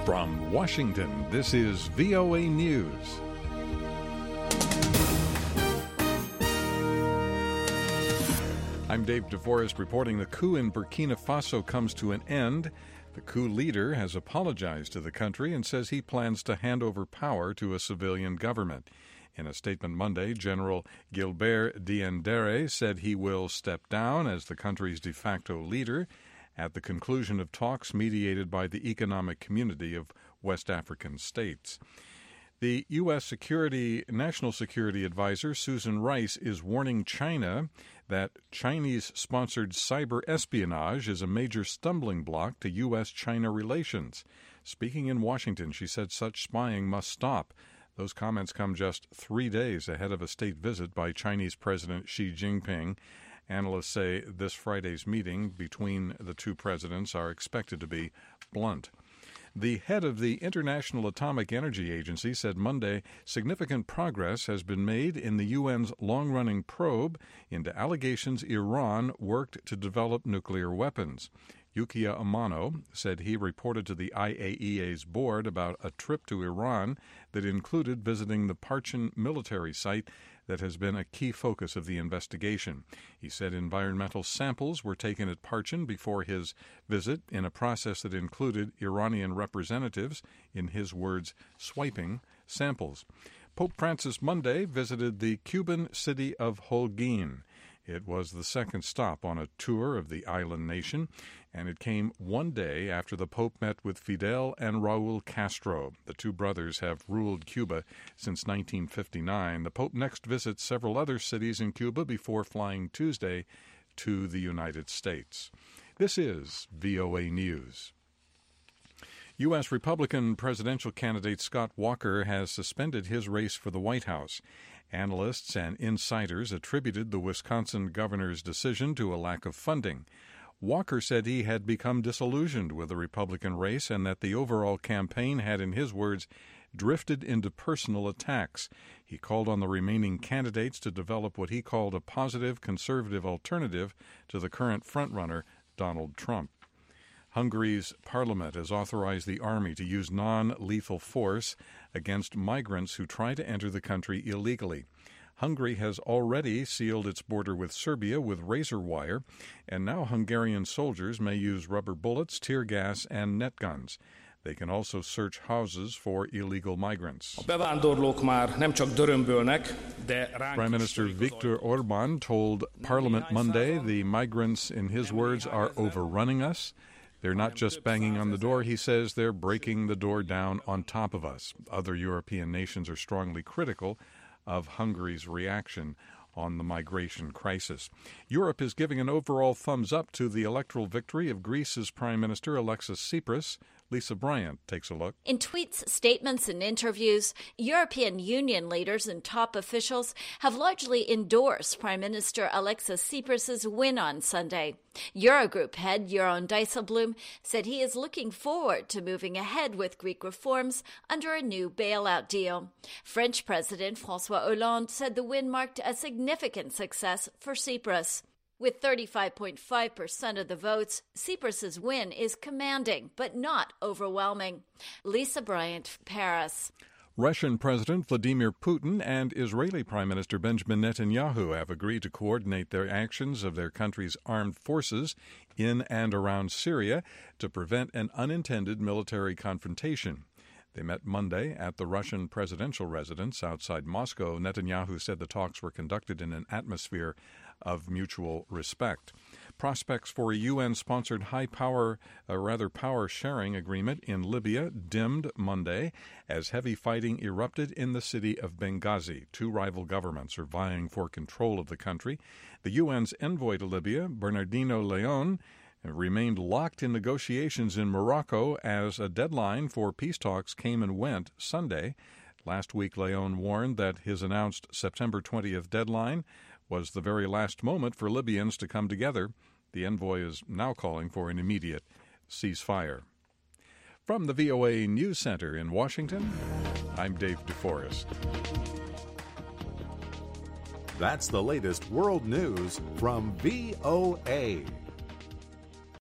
From Washington, this is VOA News. I'm Dave DeForest reporting the coup in Burkina Faso comes to an end. The coup leader has apologized to the country and says he plans to hand over power to a civilian government. In a statement Monday, General Gilbert Diendéré said he will step down as the country's de facto leader at the conclusion of talks mediated by the Economic Community of West African States. The U.S. National Security Advisor Susan Rice is warning China that Chinese-sponsored cyber espionage is a major stumbling block to U.S.-China relations. Speaking in Washington, she said such spying must stop. Those comments come just 3 days ahead of a state visit by Chinese President Xi Jinping. Analysts say this Friday's meeting between the two presidents are expected to be blunt. The head of the International Atomic Energy Agency said Monday significant progress has been made in the UN's long-running probe into allegations Iran worked to develop nuclear weapons. Yukiya Amano said he reported to the IAEA's board about a trip to Iran that included visiting the Parchin military site that has been a key focus of the investigation. He said environmental samples were taken at Parchin before his visit in a process that included Iranian representatives, in his words, swiping samples. Pope Francis Monday visited the Cuban city of Holguin. It was the second stop on a tour of the island nation, and it came one day after the Pope met with Fidel and Raul Castro. The two brothers have ruled Cuba since 1959. The Pope next visits several other cities in Cuba before flying Tuesday to the United States. This is VOA News. U.S. Republican presidential candidate Scott Walker has suspended his race for the White House. Analysts and insiders attributed the Wisconsin governor's decision to a lack of funding. Walker said he had become disillusioned with the Republican race and that the overall campaign had, in his words, drifted into personal attacks. He called on the remaining candidates to develop what he called a positive conservative alternative to the current frontrunner, Donald Trump. Hungary's parliament has authorized the army to use non-lethal force against migrants who try to enter the country illegally. Hungary has already sealed its border with Serbia with razor wire, and now Hungarian soldiers may use rubber bullets, tear gas, and net guns. They can also search houses for illegal migrants. Prime Minister Viktor Orban told Parliament Monday the migrants, in his words, are overrunning us. They're not just banging on the door, he says, they're breaking the door down on top of us. Other European nations are strongly critical of Hungary's reaction on the migration crisis. Europe is giving an overall thumbs up to the electoral victory of Greece's Prime Minister Alexis Tsipras. Lisa Bryant takes a look. In tweets, statements, and interviews, European Union leaders and top officials have largely endorsed Prime Minister Alexis Tsipras' win on Sunday. Eurogroup head Jeroen Dijsselbloem said he is looking forward to moving ahead with Greek reforms under a new bailout deal. French President François Hollande said the win marked a significant success for Tsipras. With 35.5% of the votes, Tsipras' win is commanding, but not overwhelming. Lisa Bryant, Paris. Russian President Vladimir Putin and Israeli Prime Minister Benjamin Netanyahu have agreed to coordinate their actions of their country's armed forces in and around Syria to prevent an unintended military confrontation. They met Monday at the Russian presidential residence outside Moscow. Netanyahu said the talks were conducted in an atmosphere of mutual respect. Prospects for a UN-sponsored power-sharing agreement in Libya dimmed Monday as heavy fighting erupted in the city of Benghazi. Two rival governments are vying for control of the country. The UN's envoy to Libya, Bernardino Leon, remained locked in negotiations in Morocco as a deadline for peace talks came and went Sunday. Last week, Leon warned that his announced September 20th deadline was the very last moment for Libyans to come together. The envoy is now calling for an immediate ceasefire. From the VOA News Center in Washington, I'm Dave DeForest. That's the latest world news from VOA.